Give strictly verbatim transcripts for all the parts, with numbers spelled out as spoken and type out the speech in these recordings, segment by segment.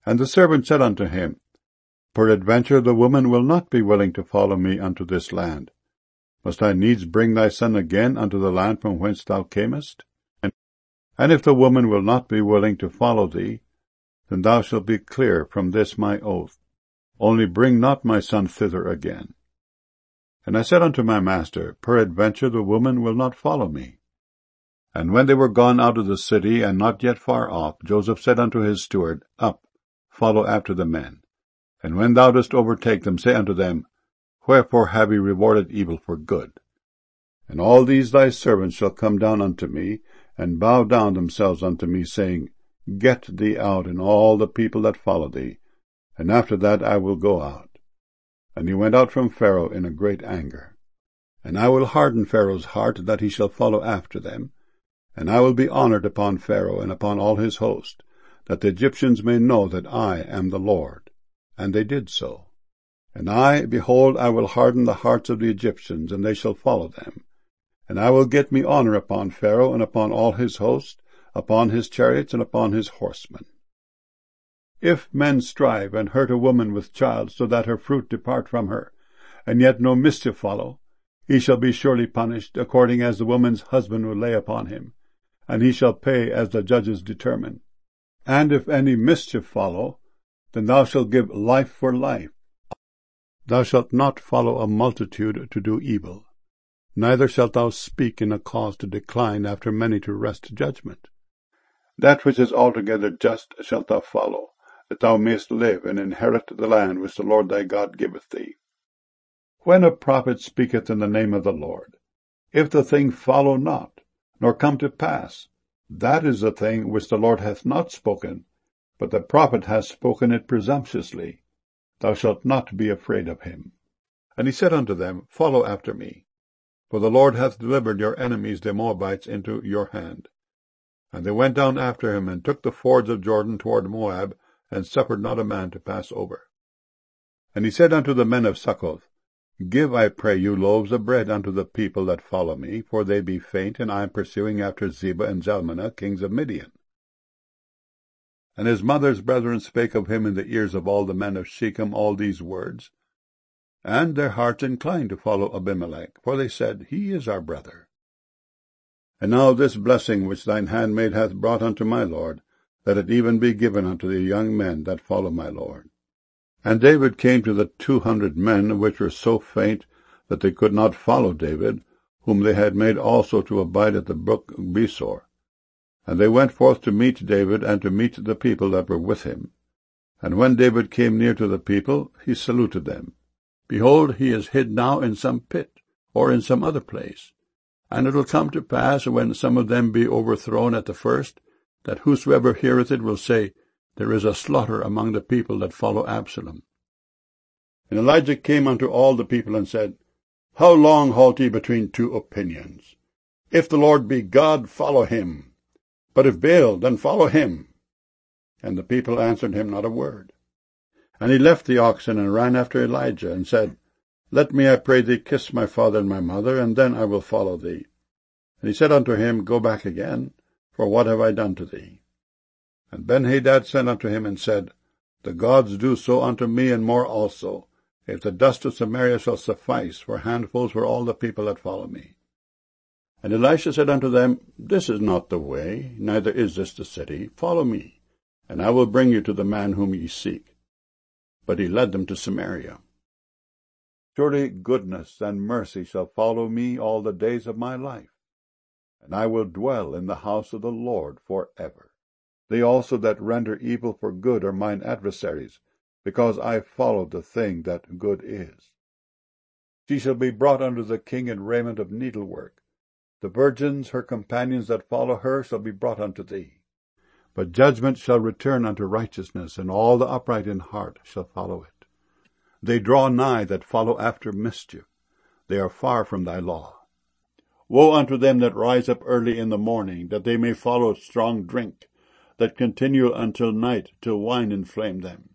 And the servant said unto him, Peradventure the woman will not be willing to follow me unto this land. Must I needs bring thy son again unto the land from whence thou camest? And, and if the woman will not be willing to follow thee, then thou shalt be clear from this my oath. Only bring not my son thither again. And I said unto my master, Peradventure the woman will not follow me. And when they were gone out of the city, and not yet far off, Joseph said unto his steward, Up, follow after the men. And when thou dost overtake them, say unto them, Wherefore have ye rewarded evil for good? And all these thy servants shall come down unto me, and bow down themselves unto me, saying, Get thee out, and all the people that follow thee, and after that I will go out. And he went out from Pharaoh in a great anger. And I will harden Pharaoh's heart, that he shall follow after them, and I will be honored upon Pharaoh and upon all his host, that the Egyptians may know that I am the Lord. And they did so. And I, behold, I will harden the hearts of the Egyptians, and they shall follow them. And I will get me honor upon Pharaoh and upon all his host, upon his chariots and upon his horsemen. If men strive and hurt a woman with child, so that her fruit depart from her, and yet no mischief follow, he shall be surely punished, according as the woman's husband will lay upon him, and he shall pay as the judges determine. And if any mischief follow, then thou shalt give life for life. Thou shalt not follow a multitude to do evil, neither shalt thou speak in a cause to decline after many to wrest judgment. That which is altogether just shalt thou follow, that thou mayest live and inherit the land which the Lord thy God giveth thee. When a prophet speaketh in the name of the Lord, if the thing follow not, nor come to pass, that is the thing which the Lord hath not spoken, but the prophet hath spoken it presumptuously. Thou shalt not be afraid of him. And he said unto them, Follow after me, for the Lord hath delivered your enemies the Moabites into your hand. And they went down after him, and took the fords of Jordan toward Moab, and suffered not a man to pass over. And he said unto the men of Succoth, Give, I pray you, loaves of bread unto the people that follow me, for they be faint, and I am pursuing after Zebah and Zalmunna, kings of Midian. And his mother's brethren spake of him in the ears of all the men of Shechem all these words. And their hearts inclined to follow Abimelech, for they said, He is our brother. And now this blessing which thine handmaid hath brought unto my lord, let it even be given unto the young men that follow my lord. And David came to the two hundred men, which were so faint that they could not follow David, whom they had made also to abide at the brook Besor. And they went forth to meet David, and to meet the people that were with him. And when David came near to the people, he saluted them. Behold, he is hid now in some pit, or in some other place. And it will come to pass, when some of them be overthrown at the first, that whosoever heareth it will say, There is a slaughter among the people that follow Absalom. And Elijah came unto all the people, and said, How long halt ye between two opinions? If the Lord be God, follow him. But if Baal, then follow him. And the people answered him not a word. And he left the oxen, and ran after Elijah, and said, Let me, I pray thee, kiss my father and my mother, and then I will follow thee. And he said unto him, Go back again, for what have I done to thee? And Benhadad sent unto him, and said, The gods do so unto me, and more also, if the dust of Samaria shall suffice for handfuls for all the people that follow me. And Elisha said unto them, This is not the way, neither is this the city. Follow me, and I will bring you to the man whom ye seek. But he led them to Samaria. Surely goodness and mercy shall follow me all the days of my life, and I will dwell in the house of the Lord for ever. They also that render evil for good are mine adversaries, because I followed the thing that good is. She shall be brought unto the king in raiment of needlework. The virgins, her companions that follow her, shall be brought unto thee. But judgment shall return unto righteousness, and all the upright in heart shall follow it. They draw nigh that follow after mischief. They are far from thy law. Woe unto them that rise up early in the morning, that they may follow strong drink, that continue until night, till wine inflame them.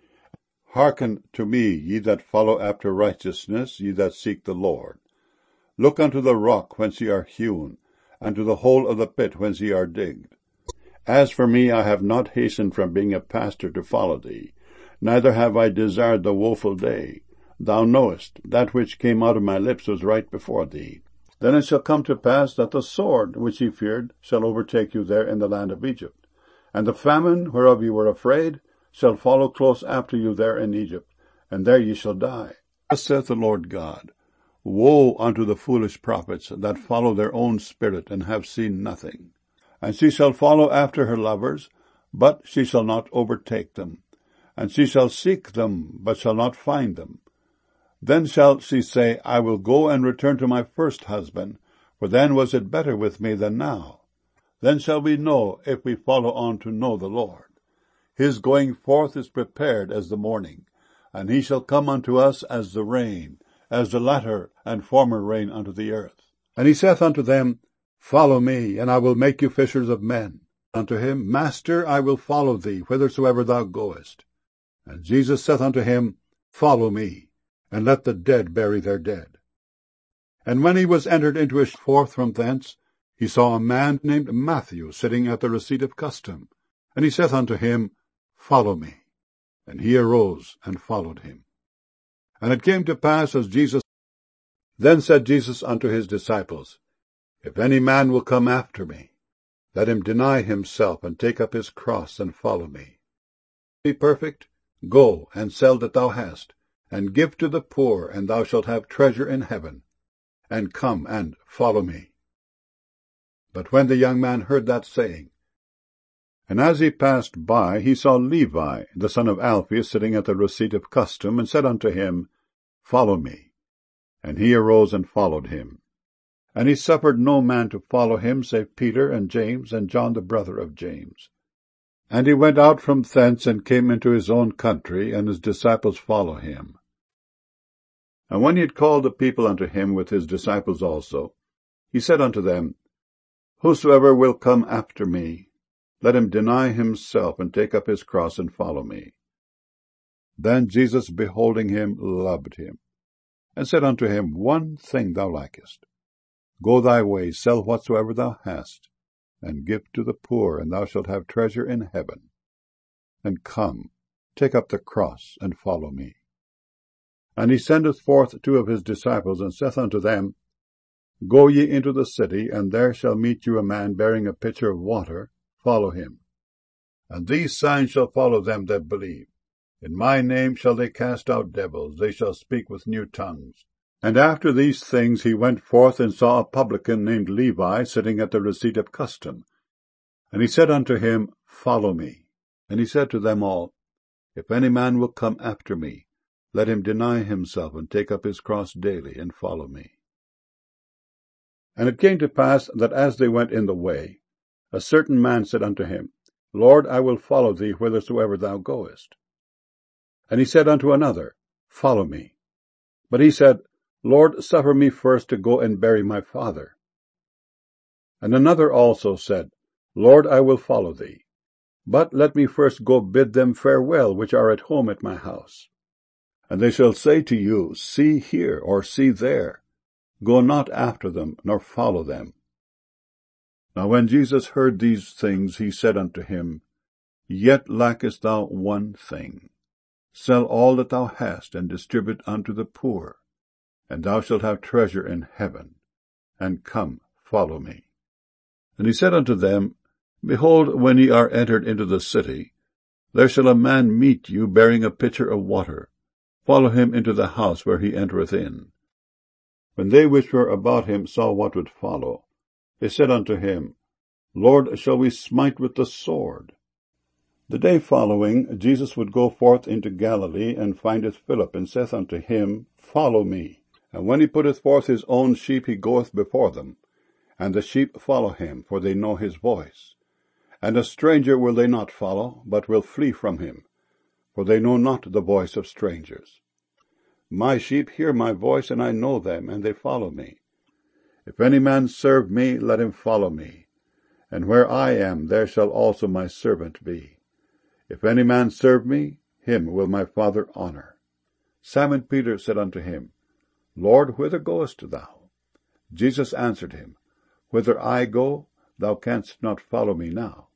Hearken to me, ye that follow after righteousness, ye that seek the Lord. Look unto the rock whence ye are hewn, and to the hole of the pit whence ye are digged. As for me, I have not hastened from being a pastor to follow thee, neither have I desired the woeful day. Thou knowest, that which came out of my lips was right before thee. Then it shall come to pass that the sword, which ye feared, shall overtake you there in the land of Egypt. And the famine, whereof ye were afraid, shall follow close after you there in Egypt, and there ye shall die. Thus saith the Lord God, Woe unto the foolish prophets that follow their own spirit, and have seen nothing. And she shall follow after her lovers, but she shall not overtake them. And she shall seek them, but shall not find them. Then shall she say, I will go and return to my first husband, for then was it better with me than now. Then shall we know, if we follow on to know the Lord. His going forth is prepared as the morning, and he shall come unto us as the rain, as the latter and former rain unto the earth. And he saith unto them, Follow me, and I will make you fishers of men. Unto him, Master, I will follow thee, whithersoever thou goest. And Jesus saith unto him, Follow me, and let the dead bury their dead. And when he was entered into a forth from thence, he saw a man named Matthew sitting at the receipt of custom. And he saith unto him, Follow me. And he arose and followed him. And it came to pass as Jesus... Then said Jesus unto his disciples, If any man will come after me, let him deny himself, and take up his cross, and follow me. Be perfect, go and sell that thou hast, and give to the poor, and thou shalt have treasure in heaven. And come and follow me. But when the young man heard that saying, and as he passed by, he saw Levi, the son of Alphaeus, sitting at the receipt of custom, and said unto him, Follow me. And he arose and followed him. And he suffered no man to follow him, save Peter and James and John the brother of James. And he went out from thence, and came into his own country, and his disciples follow him. And when he had called the people unto him with his disciples also, he said unto them, Whosoever will come after me, let him deny himself, and take up his cross, and follow me. Then Jesus, beholding him, loved him, and said unto him, One thing thou lackest. Go thy way, sell whatsoever thou hast, and give to the poor, and thou shalt have treasure in heaven. And come, take up the cross, and follow me. And he sendeth forth two of his disciples, and saith unto them, Go ye into the city, and there shall meet you a man bearing a pitcher of water. Follow him. And these signs shall follow them that believe. In my name shall they cast out devils, they shall speak with new tongues. And after these things he went forth, and saw a publican named Levi sitting at the receipt of custom. And he said unto him, Follow me. And he said to them all, If any man will come after me, let him deny himself, and take up his cross daily, and follow me. And it came to pass that as they went in the way, a certain man said unto him, Lord, I will follow thee whithersoever thou goest. And he said unto another, Follow me. But he said, Lord, suffer me first to go and bury my father. And another also said, Lord, I will follow thee. But let me first go bid them farewell, which are at home at my house. And they shall say to you, See here, or see there. Go not after them, nor follow them. Now when Jesus heard these things, he said unto him, Yet lackest thou one thing. Sell all that thou hast, and distribute unto the poor, and thou shalt have treasure in heaven. And come, follow me. And he said unto them, Behold, when ye are entered into the city, there shall a man meet you bearing a pitcher of water. Follow him into the house where he entereth in. When they which were about him saw what would follow, they said unto him, Lord, shall we smite with the sword? The day following, Jesus would go forth into Galilee, and findeth Philip, and saith unto him, Follow me. And when he putteth forth his own sheep, he goeth before them. And the sheep follow him, for they know his voice. And a stranger will they not follow, but will flee from him, for they know not the voice of strangers. My sheep hear my voice, and I know them, and they follow me. If any man serve me, let him follow me. And where I am, there shall also my servant be. If any man serve me, him will my Father honor. Simon Peter said unto him, Lord, whither goest thou? Jesus answered him, Whither I go, thou canst not follow me now,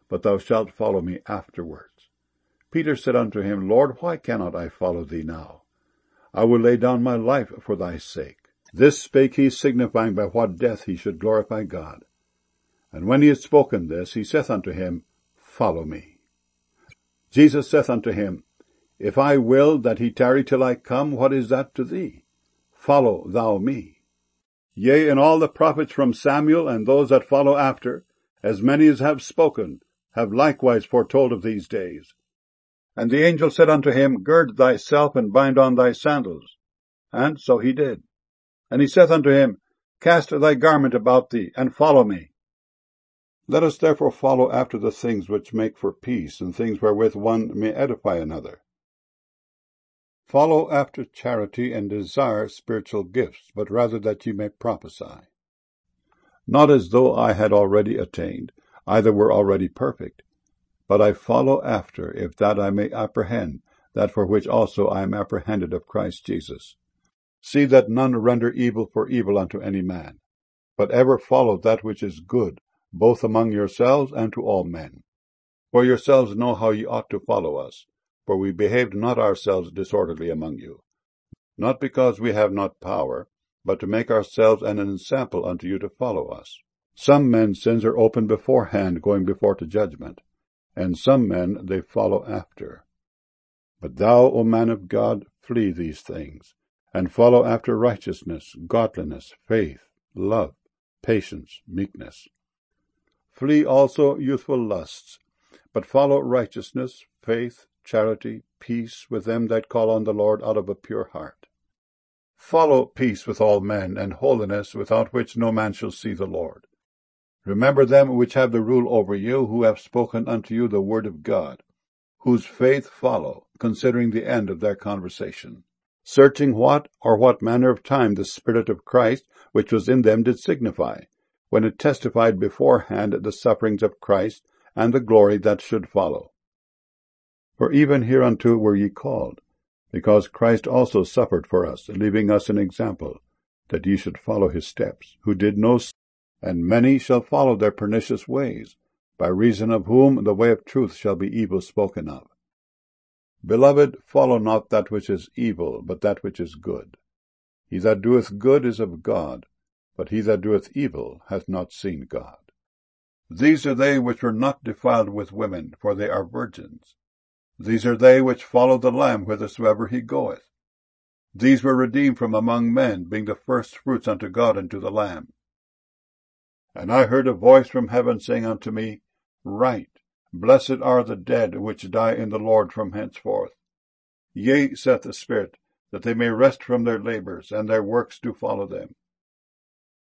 but thou shalt follow me afterwards. Peter said unto him, Lord, why cannot I follow thee now? I will lay down my life for thy sake. This spake he, signifying by what death he should glorify God. And when he had spoken this, he saith unto him, Follow me. Jesus saith unto him, If I will that he tarry till I come, what is that to thee? Follow thou me. Yea, and all the prophets from Samuel and those that follow after, as many as have spoken, have likewise foretold of these days. And the angel said unto him, Gird thyself and bind on thy sandals. And so he did. And he saith unto him, Cast thy garment about thee, and follow me. Let us therefore follow after the things which make for peace, and things wherewith one may edify another. Follow after charity, and desire spiritual gifts, but rather that ye may prophesy. Not as though I had already attained, either were already perfect, but I follow after, if that I may apprehend that for which also I am apprehended of Christ Jesus. See that none render evil for evil unto any man, but ever follow that which is good, both among yourselves and to all men. For yourselves know how ye ought to follow us, for we behaved not ourselves disorderly among you, not because we have not power, but to make ourselves an ensample unto you to follow us. Some men's sins are open beforehand, going before to judgment, and some men they follow after. But thou, O man of God, flee these things, and follow after righteousness, godliness, faith, love, patience, meekness. Flee also youthful lusts, but follow righteousness, faith, charity, peace with them that call on the Lord out of a pure heart. Follow peace with all men, and holiness, without which no man shall see the Lord. Remember them which have the rule over you, who have spoken unto you the word of God, whose faith follow, considering the end of their conversation, searching what or what manner of time the Spirit of Christ which was in them did signify, when it testified beforehand the sufferings of Christ and the glory that should follow. For even hereunto were ye called, because Christ also suffered for us, leaving us an example, that ye should follow his steps, who did no sin, and many shall follow their pernicious ways, by reason of whom the way of truth shall be evil spoken of. Beloved, follow not that which is evil, but that which is good. He that doeth good is of God, but he that doeth evil hath not seen God. These are they which were not defiled with women, for they are virgins. These are they which follow the Lamb whithersoever he goeth. These were redeemed from among men, being the firstfruits unto God and to the Lamb. And I heard a voice from heaven saying unto me, Write, Blessed are the dead which die in the Lord from henceforth. Yea, saith the Spirit, that they may rest from their labors, and their works do follow them.